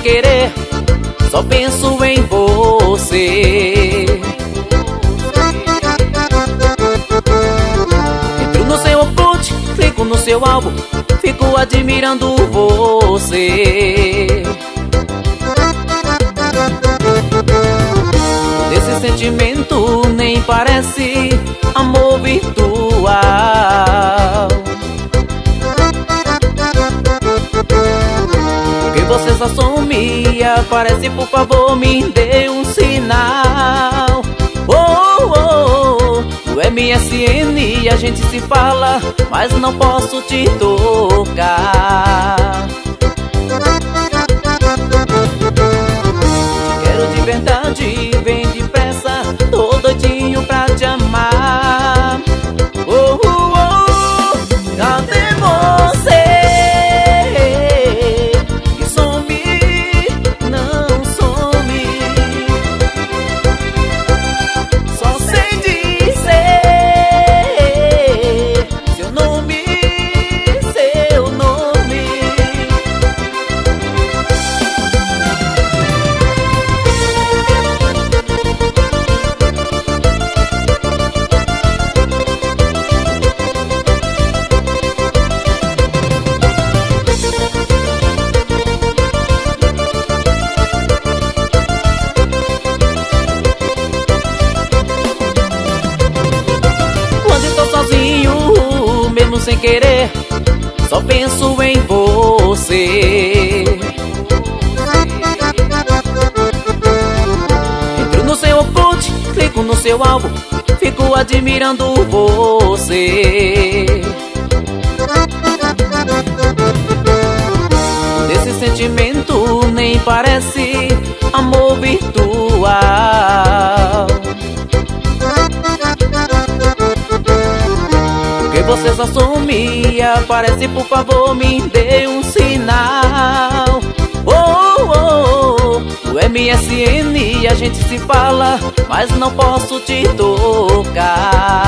querer, só penso em você. Entro no seu Orkut, clico no seu álbum, fico admirando você. Desse sentimento nem parece amor virtual. Porque você só some e aparece, por favor me dê um sinal. Oh, oh, oh, no MSN a gente se fala, mas não posso te tocar. Te quero de verdade, vem depressa, tô doidinho pra te amar. Oh, oh, oh, cadê você? Que some, não some. Só sei dizer seu nome, seu nome. Quando estou sozinho, mesmo sem querer, só penso em você. Entro no seu Orkut, clico no seu álbum, fico admirando você. Desse sentimento nem parece amor virtual. Porque você só some e aparece, por favor me dê um sinal. Oh, oh, oh, no MSN a gente se fala, mas não posso te tocar.